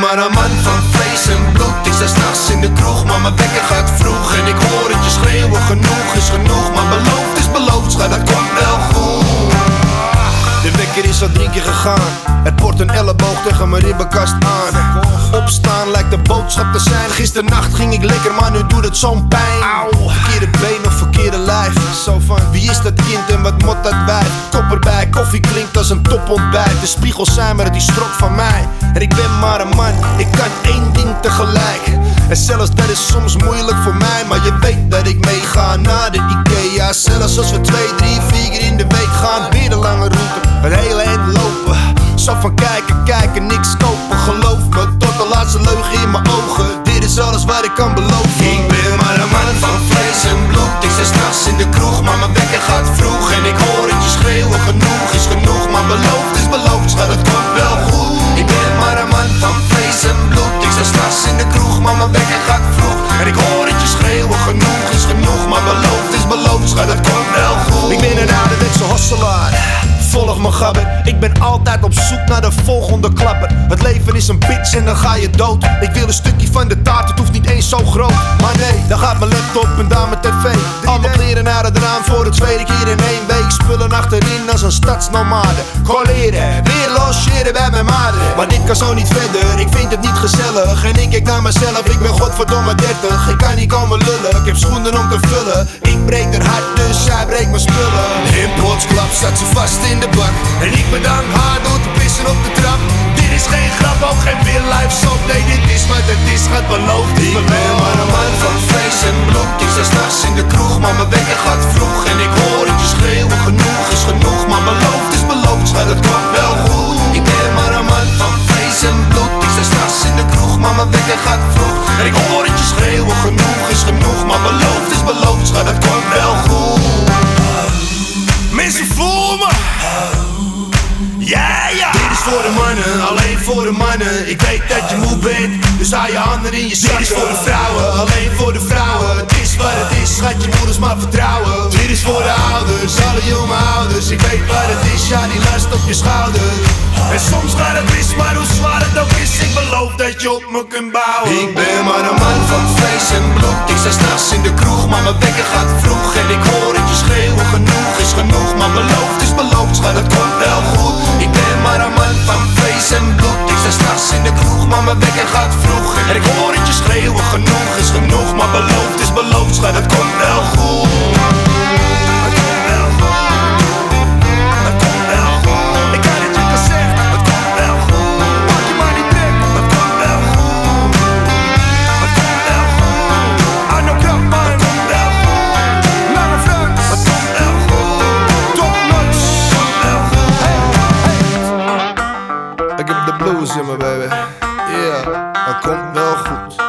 maar een man van vlees en bloed. Ik sta s'nachts in de kroeg, maar mijn wekker gaat vroeg. En ik hoor het je schreeuwen, genoeg is genoeg. Maar beloofd is beloofd, schat, dat komt wel goed. De wekker is al 3 keer gegaan. Het wordt een elleboog tegen mijn ribbenkast aan. Opstaan lijkt de boodschap te zijn. Gisternacht ging ik lekker, maar nu doet het zo'n pijn. Verkeerde been of verkeerde lijf. Zo van, wie is dat kind en wat mot dat wijf? Kop erbij, koffie klinkt als een topontbijt. De spiegels zijn maar die strok van mij. En ik ben maar een man, ik kan één ding tegelijk. En zelfs dat is soms moeilijk voor mij. Maar je weet dat ik meega naar de Ikea. Zelfs als we 2, 3, 4 keer in de week gaan. Weer de lange route, het hele eind lopen. Zo van kijken, niks kopen. Geloof me, tot de laatste leugen in mijn ogen. Dit is alles wat ik kan beloven. Ik ben maar een man van vlees en bloed. Ik sta s'nachts in de kroeg, maar mijn wekker gaat vroeg. En ik hoor het je schreeuwen, genoeg is genoeg. Maar beloofd is beloofd, schat, het komt wel goed. Ik ben maar een man van vlees en bloed. Ik sta s'nachts in de kroeg, maar mijn wekker gaat vroeg. En ik hoor het je schreeuwen, genoeg is genoeg. Maar beloofd is beloofd, schat, het komt wel goed. Ik ben een ouderwetse hosselaar, volg me gabber. Ik ben altijd op zoek naar de volgende klapper. Het leven is een bitch en dan ga je dood. Ik wil een stukje van de taart, het hoeft niet eens zo groot. Maar nee, dan gaat mijn laptop en daar mijn tv. Al mijn kleren naar het raam voor de 2e keer in 1 week. Spullen achterin als een stadsnomade. Colleren, weer logeren bij mijn maden. Maar dit kan zo niet verder, ik vind het niet gezellig. En ik kijk naar mezelf, ik ben godverdomme 30. Ik kan niet komen lullen, ik heb schoenen om te vullen. Ik breek haar hart, dus zij breekt mijn spullen. In plotsklap staat ze vast in de bak. En ik bedank haar door te pissen op de trap. Dit is geen grap, ook geen real life soap. Nee, dit is wat het is, gaat beloofd. Ik ben maar een man van vlees en bloed. Ik sta s'nachts in de kroeg, maar mijn wekker gaat vroeg. En ik hoor het je schreeuwen, genoeg is genoeg. Maar beloofd is beloofd, schat, het komt wel goed. Ik ben maar een man van vlees en bloed. Ik sta s'nachts in de kroeg, maar mijn wekker gaat vroeg. En ik hoor het je schreeuwen, genoeg is genoeg. Maar beloofd is beloofd, schat, het komt wel goed. Mensen voel me. Ja, ja. Dit is voor de mannen, alleen voor de mannen. Ik weet dat je moe bent, dus haal je handen in je zakken. Dit is voor de vrouwen, alleen voor de vrouwen. Het is wat het is, schat je moeders maar vertrouwen. Dit is voor de ouders, alle jonge ouders. Ik weet wat het is, ja, die last op je schouder. En soms gaat het mis, maar hoe zwaar het ook is, ik beloof dat je op me kunt bouwen. Ik ben maar een man van vlees en bloed. Ik sta s'nachts in de kroeg, maar mijn wekker gaat vroeg. En ik hoor het je schreeuwen, genoeg is genoeg. Maar beloofd is beloofd, schat, het komt wel goed. Ik ben maar een man van vlees en bloed. Ik sta s'nachts in de kroeg, maar mijn wekker gaat vroeg. En ik hoor het je schreeuwen, genoeg is genoeg. Maar beloofd is beloofd, schat, het komt wel goed. Het komt wel goed. Het komt wel goed. Ik kan het je pas zeggen, het komt wel goed. Maak je maar niet druk, het komt wel goed. Het komt wel goed. Arno Krapman, het komt wel goed. Lange Frans, het komt wel goed. Top notch, het komt wel goed. Hey, hey. Ik heb de blues in me, baby. Yeah, het komt wel goed.